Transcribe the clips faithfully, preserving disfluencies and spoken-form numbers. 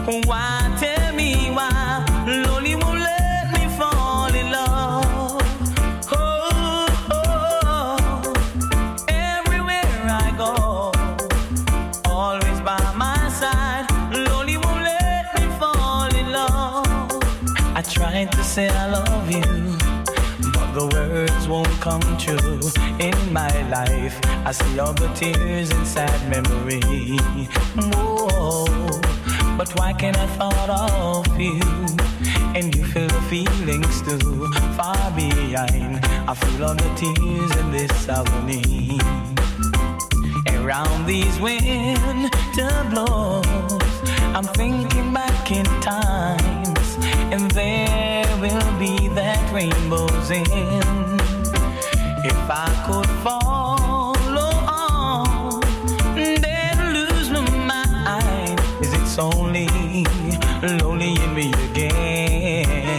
Why, tell me why, lonely won't let me fall in love. Oh, oh, everywhere I go, always by my side, lonely won't let me fall in love. I tried to say I love you, but the words won't come true. In my life, I see all the tears and sad memory. Whoa, but why can't I thought of you? And you feel the feelings too. Far behind, I feel all the tears in this agony. Around these winter blows, I'm thinking back in times, and there will be that rainbows in. If I could follow on, then lose my mind. Is it only lonely in me again?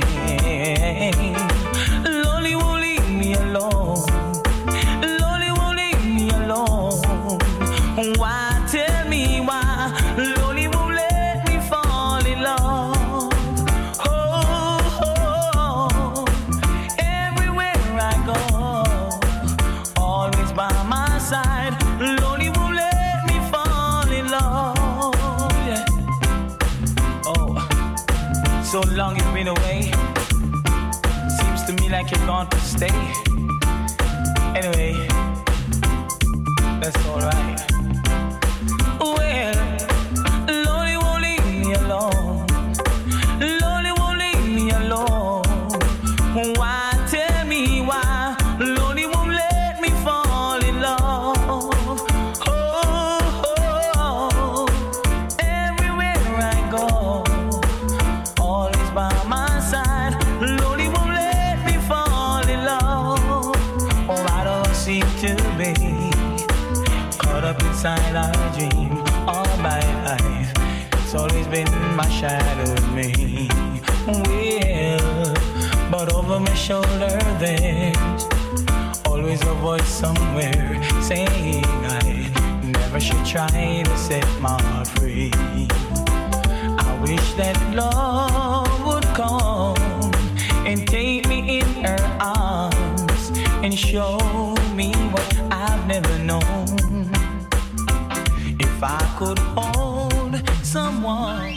Lonely won't leave me alone. Lonely won't leave me alone. Why, tell me why, lonely won't let me fall in love. Oh, oh, oh, everywhere I go, always by my side, lonely won't let me fall in love. Yeah. Oh, so long you've been away, seems to me like you're gone to stay. Anyway, that's alright. Well, lonely won't leave me alone. Lonely won't leave me alone. Why, tell me why, lonely won't let me fall in love. Oh, oh, oh, everywhere I go, always by my side, lonely won't let me fall in love. Oh, I don't seem to be caught up inside our dream all my life. It's always been my shadow with me. Well, but over my shoulder there's always a voice somewhere saying I never should try to set my heart free. I wish that love would come and take me in her arms and show me what I've never known. If I could hold someone.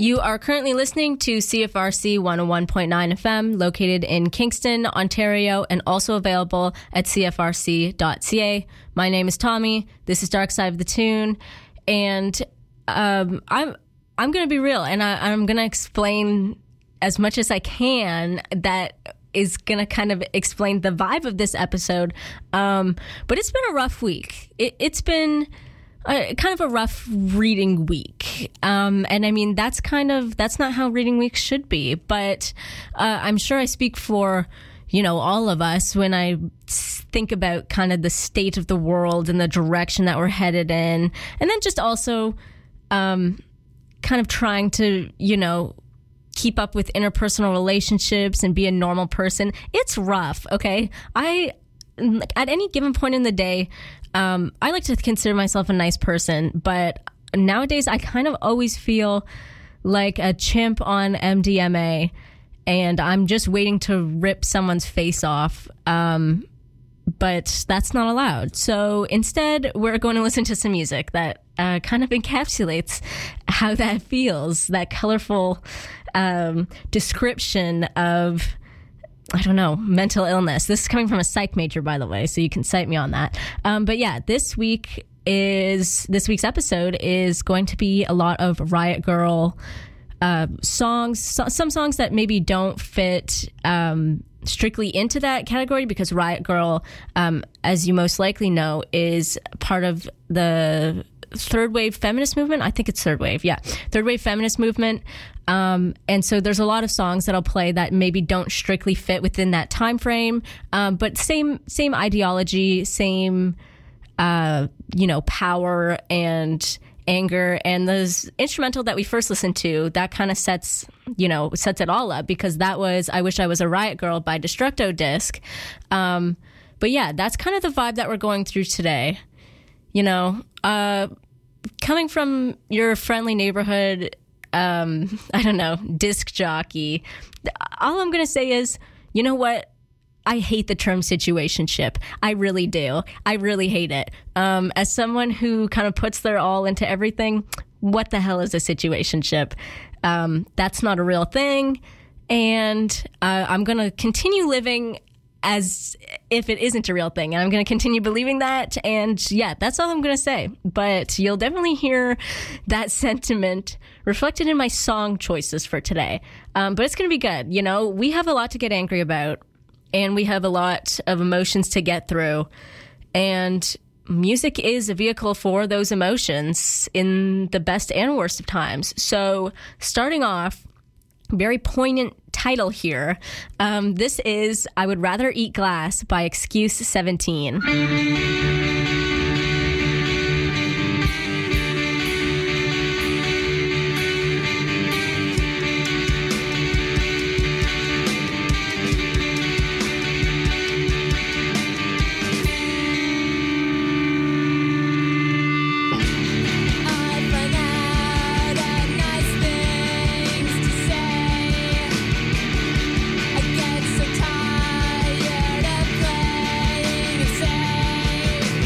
You are currently listening to C F R C one oh one point nine F M, located in Kingston, Ontario, and also available at c f r c dot c a. My name is Tommy. This is Dark Side of the Tune, and um, I'm I'm going to be real, and I, I'm going to explain as much as I can that is going to kind of explain the vibe of this episode. Um, but it's been a rough week. It, it's been Uh, kind of a rough reading week. Um, and I mean, that's kind of, that's not how reading weeks should be. But uh, I'm sure I speak for, you know, all of us when I think about kind of the state of the world and the direction that we're headed in. And then just also um, kind of trying to, you know, keep up with interpersonal relationships and be a normal person. It's rough, okay? I, at any given point in the day, Um, I like to consider myself a nice person, but nowadays I kind of always feel like a chimp on M D M A, and I'm just waiting to rip someone's face off. Um, but that's not allowed. So instead, we're going to listen to some music that uh, kind of encapsulates how that feels, that colorful um, description of, I don't know, mental illness. This is coming from a psych major, by the way, so you can cite me on that. Um, but yeah, this week is this week's episode is going to be a lot of Riot Grrrl uh, songs, so, some songs that maybe don't fit um, strictly into that category, because Riot Grrrl, um, as you most likely know, is part of the third wave feminist movement. I think it's third wave. Yeah. Third wave feminist movement. Um, and so there's a lot of songs that I'll play that maybe don't strictly fit within that time frame. Um, but same, same ideology, same, uh, you know, power and anger. And the instrumental that we first listened to, that kind of sets, you know, sets it all up, because that was I Wish I Was a Riot Grrrl by Destructo Disc. Um, but yeah, that's kind of the vibe that we're going through today. You know, uh, coming from your friendly neighborhood, um, I don't know, disc jockey, all I'm going to say is, you know what? I hate the term situationship. I really do. I really hate it. Um, as someone who kind of puts their all into everything, what the hell is a situationship? Um, that's not a real thing. And uh, I'm going to continue living as if it isn't a real thing. And I'm going to continue believing that. And yeah, that's all I'm going to say. But you'll definitely hear that sentiment reflected in my song choices for today. Um, but it's going to be good. You know, we have a lot to get angry about, and we have a lot of emotions to get through. And music is a vehicle for those emotions in the best and worst of times. So starting off, very poignant title here. Um, this is I Would Rather Eat Glass by Excuse seventeen. I get so tired of playing it safe.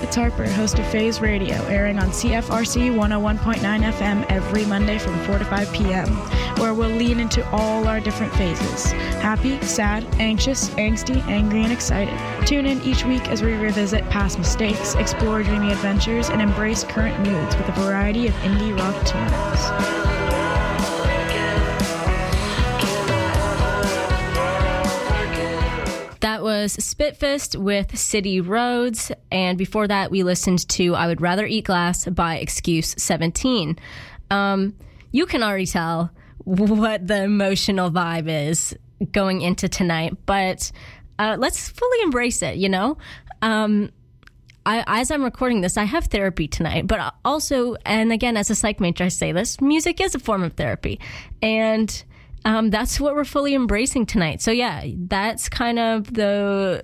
it's Harper, host of Phase Radio, airing on C F R C one oh one point nine F M every Monday from four to five p.m., where we'll lean into all our different phases: happy, sad, anxious, angsty, angry, and excited. Tune in each week as we revisit past mistakes, explore dreamy adventures, and embrace current moods with a variety of indie rock tunes. That was Spitfist with City Roads, and before that we listened to I Would Rather Eat Glass by Excuse seventeen. Um, you can already tell what the emotional vibe is going into tonight, but uh, let's fully embrace it, you know? Um, I, as I'm recording this, I have therapy tonight, but also, and again, as a psych major, I say this, music is a form of therapy, and Um, that's what we're fully embracing tonight. So yeah, that's kind of the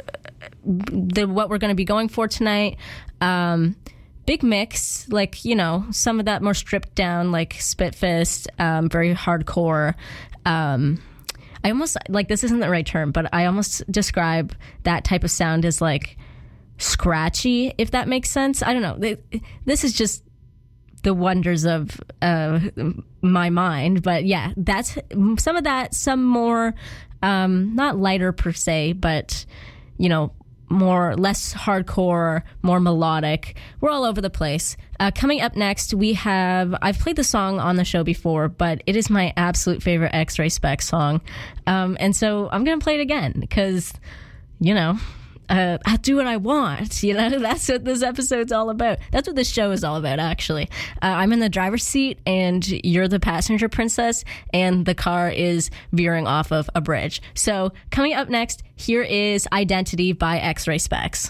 the what we're going to be going for tonight. Um, big mix, like, you know, some of that more stripped down, like Spitfist, um, very hardcore. Um, I almost, like, this isn't the right term, but I almost describe that type of sound as like scratchy, if that makes sense. I don't know. This is just the wonders of uh, my mind. But yeah, that's some of that, some more, um, not lighter per se, but, you know, more, less hardcore, more melodic. We're all over the place. Uh, coming up next, we have, I've played the song on the show before, but it is my absolute favorite X-Ray Spec song. Um, and so I'm going to play it again because, you know, Uh, I do what I want, you know. That's what this episode's all about. That's what this show is all about, actually. Uh, I'm in the driver's seat, and you're the passenger princess, and the car is veering off of a bridge. So, coming up next, here is Identity by X-Ray Specs.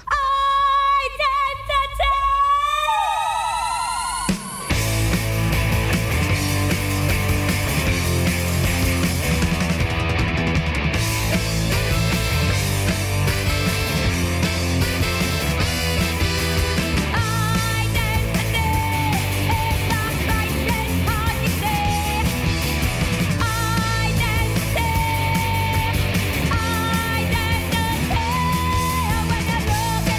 Look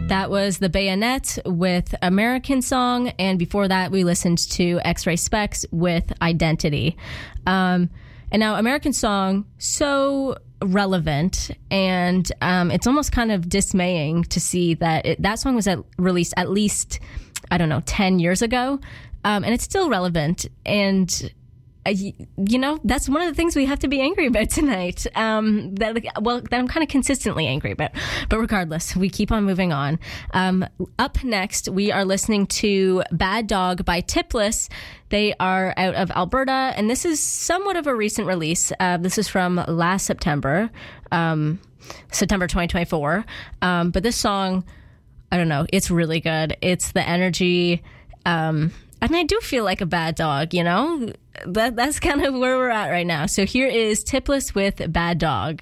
That was The Bayonet with American Song, and before that we listened to X-Ray Specs with Identity. Um, and now American Song, so relevant, and um, it's almost kind of dismaying to see that it, that song was at, released at least, I don't know, ten years ago, um, and it's still relevant. And uh, you know, that's one of the things we have to be angry about tonight. Um, that well, that I'm kind of consistently angry about. But regardless, we keep on moving on. Um, up next, we are listening to Bad Dog by Tipless. They are out of Alberta, and this is somewhat of a recent release. Uh, this is from last September, um, September twenty twenty-four. Um, but this song, I don't know, it's really good. It's the energy, um, and I do feel like a bad dog, you know? That That's kind of where we're at right now. So here is Tipless with Bad Dog.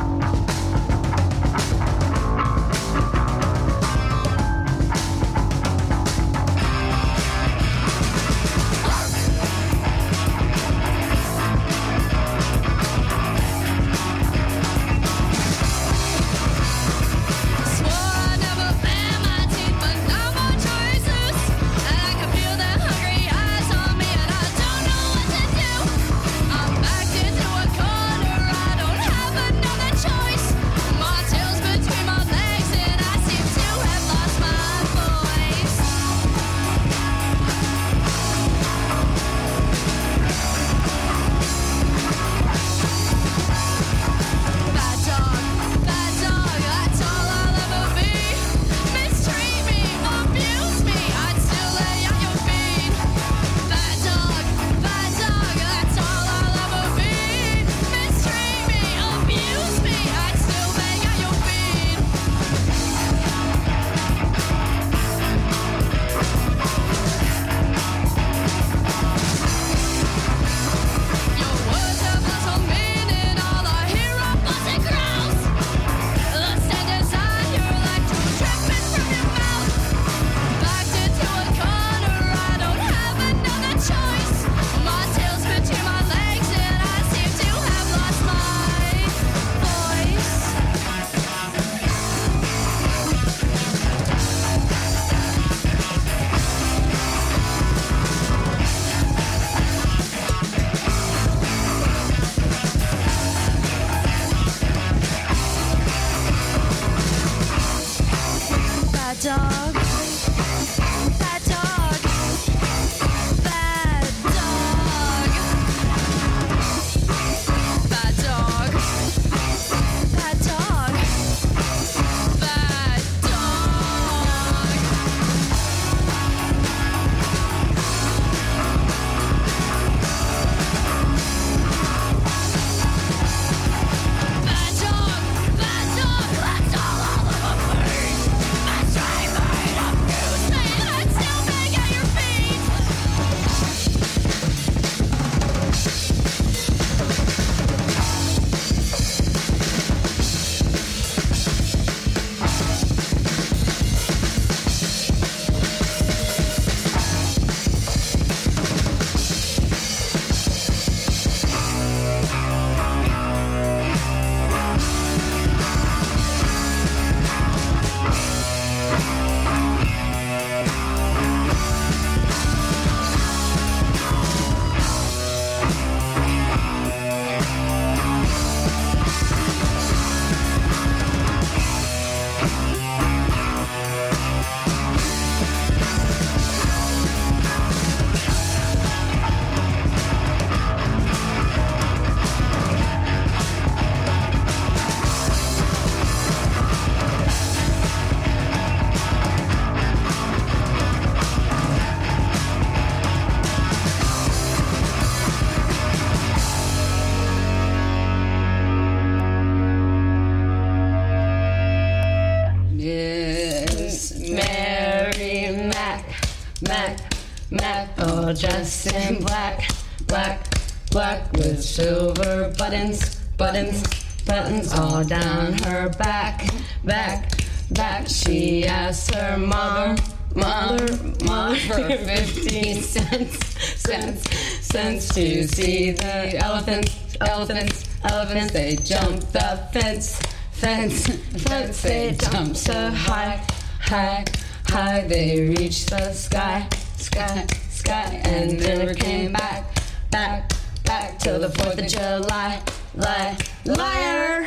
Dressed in black, black, black with silver buttons, buttons, buttons all down her back, back, back. She asked her mother, mother, mother for fifteen cents, cents, cents to see the elephants, elephants, elephants. They jumped the fence, fence, fence. They jumped so high, high, high. They reached the sky, sky, sky, and never came back, back, back till the fourth of July. Lie, liar.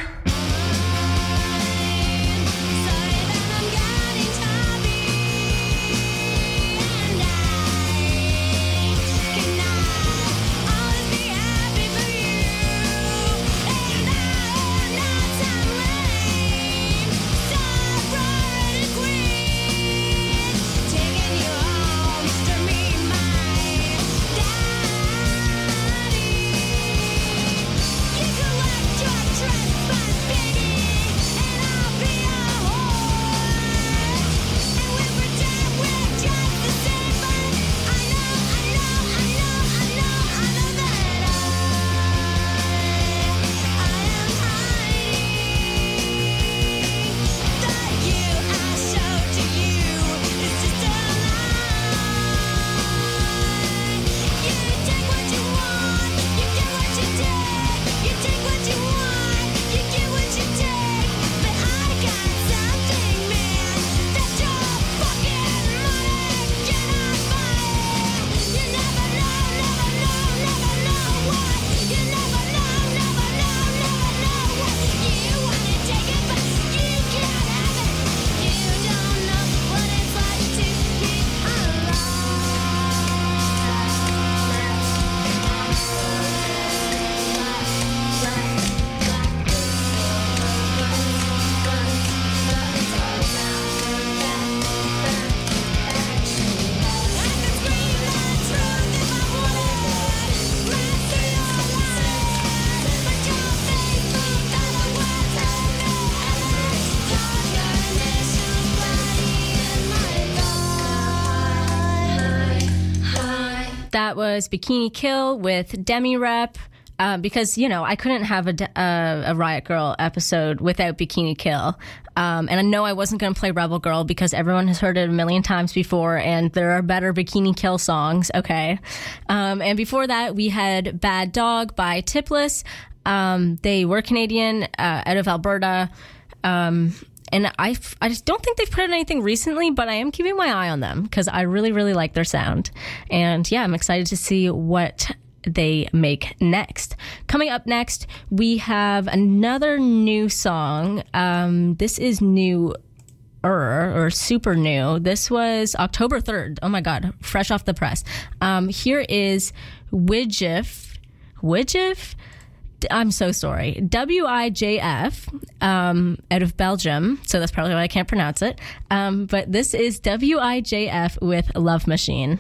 That was Bikini Kill with Demi Rep. Uh, because, you know, I couldn't have a, uh, a Riot Girl episode without Bikini Kill. Um, and I know I wasn't going to play Rebel Girl because everyone has heard it a million times before, and there are better Bikini Kill songs, okay? Um, and before that, we had Bad Dog by Tipless. Um, they were Canadian, uh, out of Alberta. Um, and I, I just don't think they've put out anything recently, but I am keeping my eye on them because I really, really like their sound. And yeah, I'm excited to see what they make next. Coming up next, we have another new song. Um, this is new or super new. This was October third. Oh my God, fresh off the press. Um, here is Wijif. Wijif? I'm so sorry. W I J F, um, out of Belgium. So that's probably why I can't pronounce it. Um, but this is W I J F with Love Machine.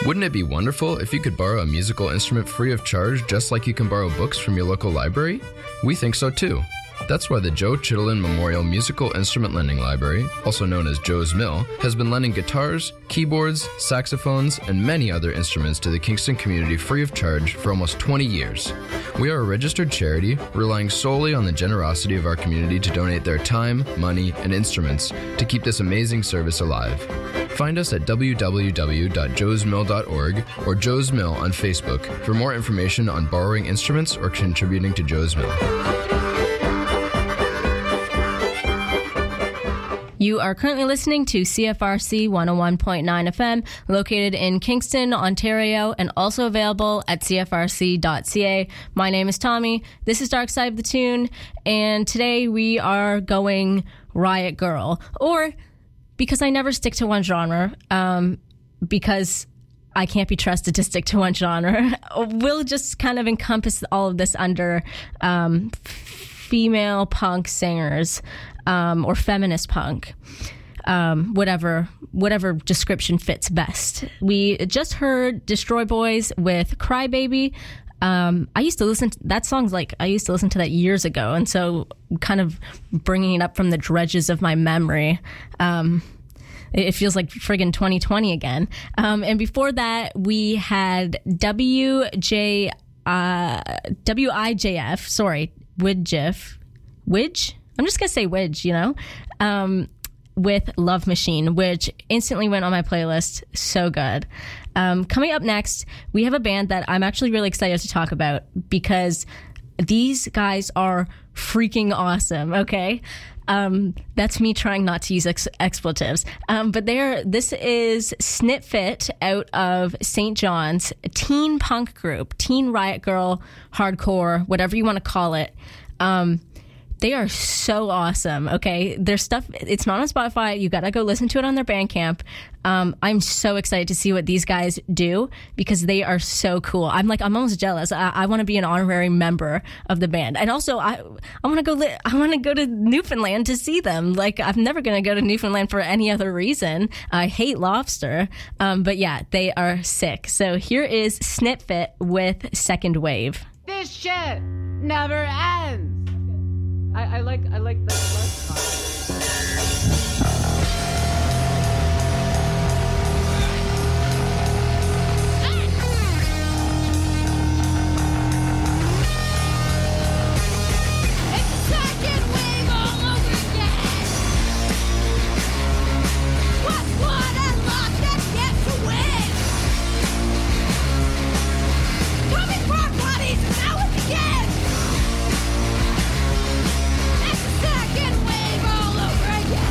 Wouldn't it be wonderful if you could borrow a musical instrument free of charge just like you can borrow books from your local library? We think so too. That's why the Joe Chittenden Memorial Musical Instrument Lending Library, also known as Joe's Mill, has been lending guitars, keyboards, saxophones, and many other instruments to the Kingston community free of charge for almost twenty years. We are a registered charity, relying solely on the generosity of our community to donate their time, money, and instruments to keep this amazing service alive. Find us at w w w dot joes mill dot org or Joe's Mill on Facebook for more information on borrowing instruments or contributing to Joe's Mill. You are currently listening to C F R C one oh one point nine F M, located in Kingston, Ontario, and also available at c f r c dot c a. My name is Tommy. This is Dark Side of the Tune, and today we are going Riot Girl, or because I never stick to one genre, um, because I can't be trusted to stick to one genre. We'll just kind of encompass all of this under um, female punk singers. Um, or feminist punk, um, whatever whatever description fits best. We just heard Destroy Boys with Crybaby. Um, I used to listen to that song's like I used to listen to that years ago, and so kind of bringing it up from the dredges of my memory. Um, it, it feels like friggin' twenty twenty again. Um, and before that, we had W J uh, W I J F. Sorry, Widjif, Widge. I'm just going to say Widge, you know, um, with Love Machine, which instantly went on my playlist. So good. Um, coming up next, we have a band that I'm actually really excited to talk about because these guys are freaking awesome, okay? Um, that's me trying not to use ex- expletives. Um, but they're, this is Snitfit out of Saint John's, a teen punk group, teen riot girl, hardcore, whatever you want to call it. Um, They are so awesome, okay? Their stuff, it's not on Spotify. You gotta go listen to it on their Bandcamp. Um, I'm so excited to see what these guys do because they are so cool. I'm like, I'm almost jealous. I, I want to be an honorary member of the band. And also, I I want to go li- I want to go to Newfoundland to see them. Like, I'm never going to go to Newfoundland for any other reason. I hate lobster. Um, but yeah, they are sick. So here is Snitfit with Second Wave. This shit never ends. I, I like I like the last part. Second wave all over again.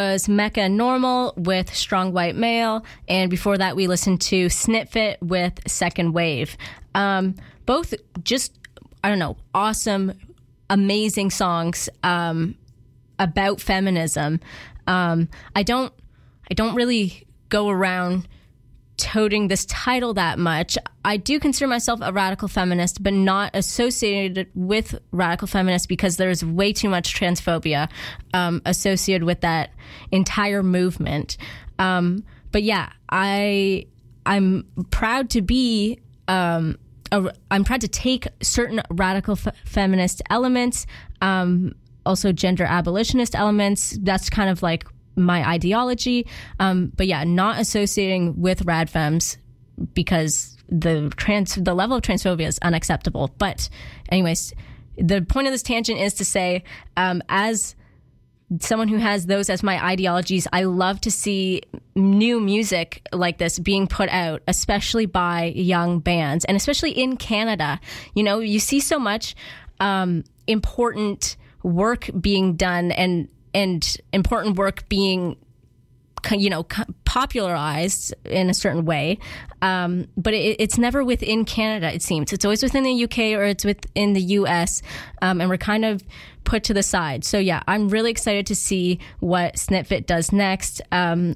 was Mecca Normal with Strong White Male, and before that we listened to Snitfit with Second Wave. Um, both just, I don't know, awesome, amazing songs um, about feminism. Um, I don't, I don't really go around toting this title that much. I do consider myself a radical feminist, but not associated with radical feminists because there's way too much transphobia um, associated with that entire movement. Um, but yeah, I I'm proud to be um, a, I'm proud to take certain radical f- feminist elements, um, also gender abolitionist elements. That's kind of like my ideology, um, but yeah, not associating with radfems because the trans the level of transphobia is unacceptable. But anyways, the point of this tangent is to say, um, as someone who has those as my ideologies, I love to see new music like this being put out, especially by young bands, and especially in Canada. You know, you see so much um, important work being done and and important work being, you know, popularized in a certain way. Um, but it, it's never within Canada, it seems. It's always within the U K or it's within the U S, um, and we're kind of put to the side. So yeah, I'm really excited to see what Snitfit does next. Um,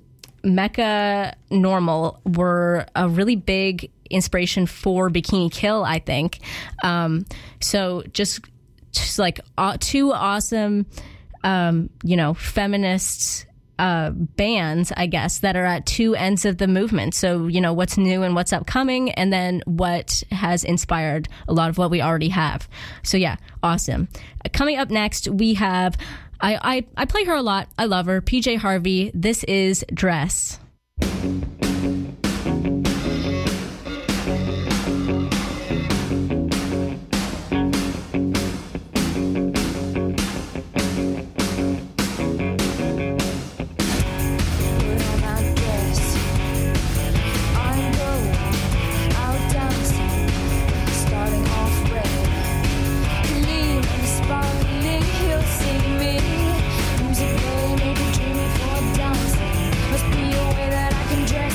Mecca Normal were a really big inspiration for Bikini Kill, I think. Um, so just, just like uh, two awesome... Um, you know, feminist uh, bands, I guess, that are at two ends of the movement. So, you know, what's new and what's upcoming, and then what has inspired a lot of what we already have. So, yeah, awesome. Coming up next, we have, I, I, I play her a lot. I love her. P J Harvey. This is Dress. Music play, maybe dreaming for dancing. Must be a way that I can dress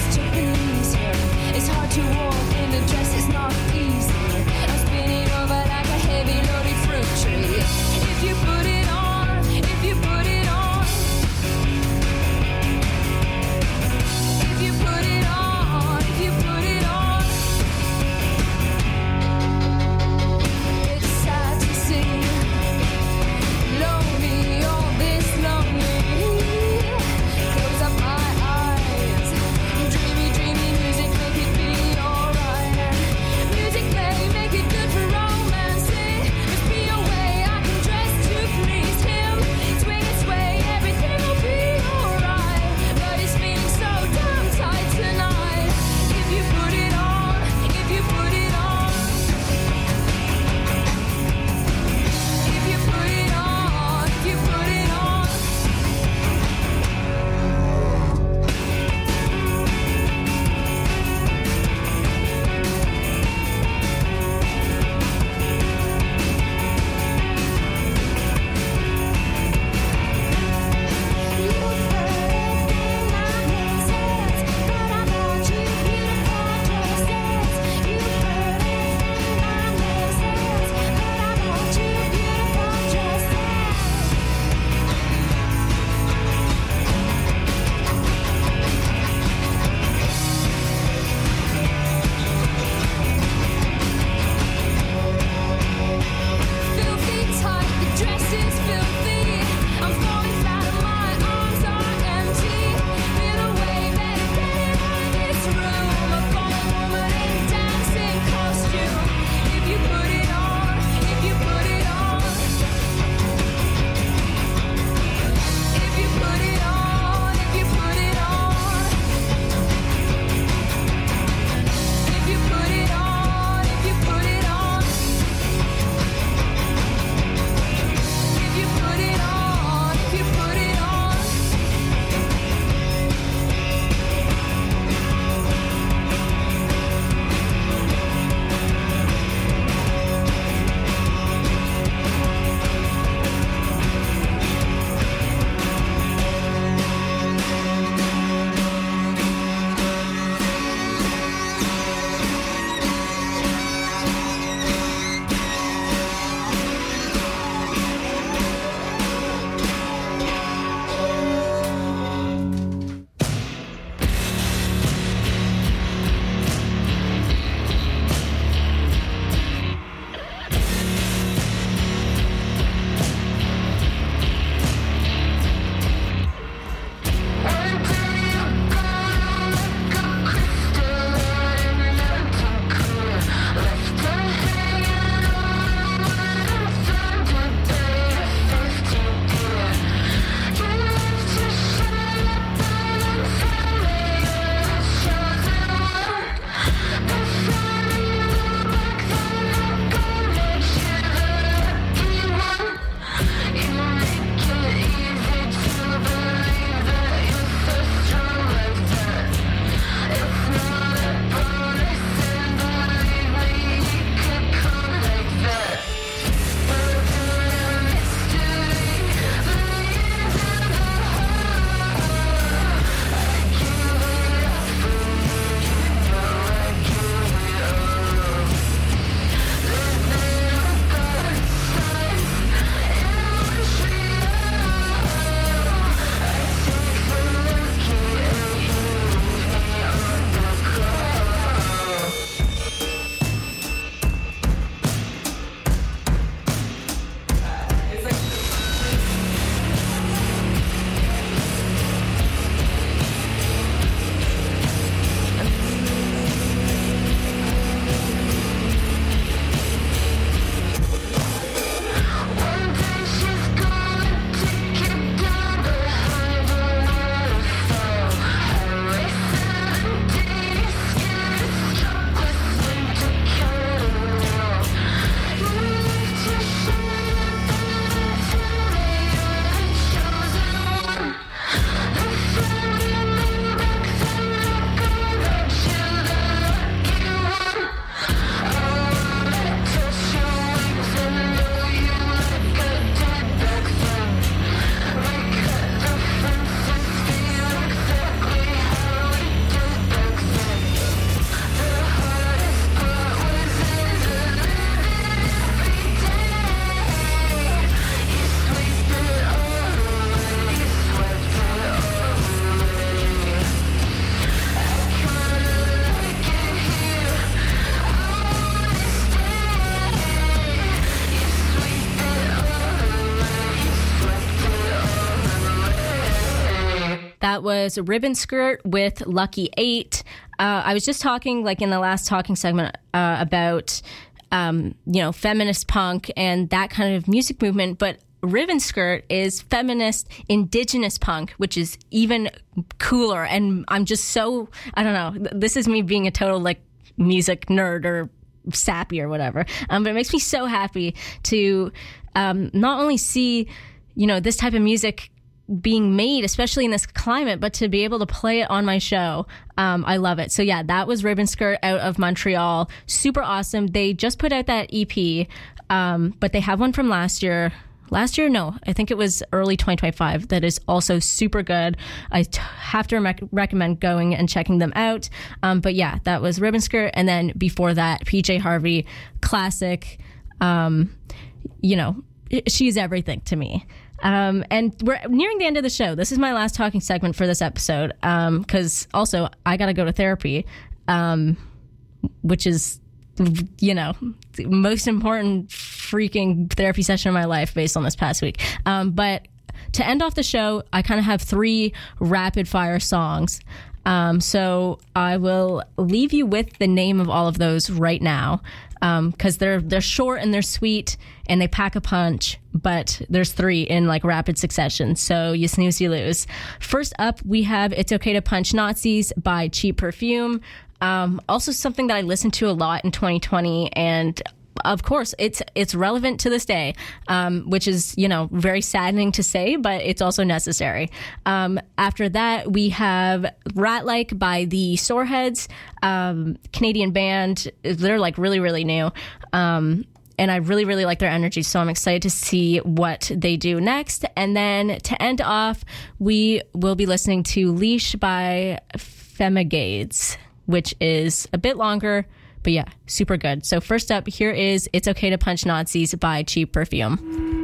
That was Ribbon Skirt with Lucky Eight. Uh, I was just talking, like in the last talking segment, uh, about, um, you know, feminist punk and that kind of music movement, but Ribbon Skirt is feminist indigenous punk, which is even cooler. And I'm just so, I don't know, this is me being a total, like, music nerd or sappy or whatever. Um, but it makes me so happy to um, not only see, you know, this type of music being made, especially in this climate, but to be able to play it on my show. Um, I love it. So yeah, that was Ribbon Skirt out of Montreal. Super awesome. They just put out that E P, um, but they have one from last year. Last year, no, I think it was early twenty twenty-five. That is also super good. I t- have to rec- recommend going and checking them out. Um, but yeah, that was Ribbon Skirt. And then before that, P J Harvey, classic. Um, you know, she's everything to me. Um, and we're nearing the end of the show. This is my last talking segment for this episode. Um, cause also I got to go to therapy, um, which is, you know, the most important freaking therapy session of my life based on this past week. Um, but to end off the show, I kind of have three rapid fire songs. Um, so I will leave you with the name of all of those right now. Um, cause they're, they're short and they're sweet and they pack a punch, but there's three in like rapid succession. So you snooze, you lose. First up, we have It's Okay to Punch Nazis by Cheap Perfume. Um, also something that I listened to a lot in twenty twenty, and of course it's it's relevant to this day, um, which is, you know, very saddening to say, but it's also necessary. Um, after that, we have Rat Like by the Soreheads, um, Canadian band. They're like really, really new. Um, and I really, really like their energy, so I'm excited to see what they do next. And then to end off, we will be listening to Leash by Femigades, which is a bit longer, but yeah, super good. So first up, here is It's Okay to Punch Nazis by Cheap Perfume.